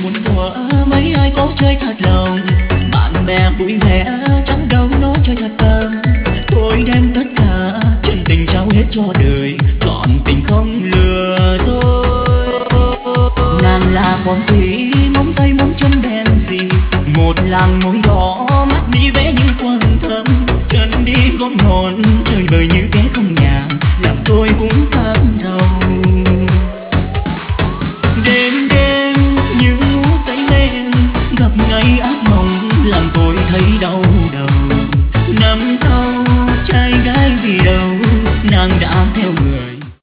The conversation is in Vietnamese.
muốn của mấy ai có chơi thật lòng, bạn bè vui vẻ chẳng đâu nó chơi thật tâm. Tôi đem tất cả chân tình trao hết cho đời, còn tình không lừa tôi. Nàng là con thủy móng tay móng chân đen gì, một làn môi đỏ mắt đi vẽ những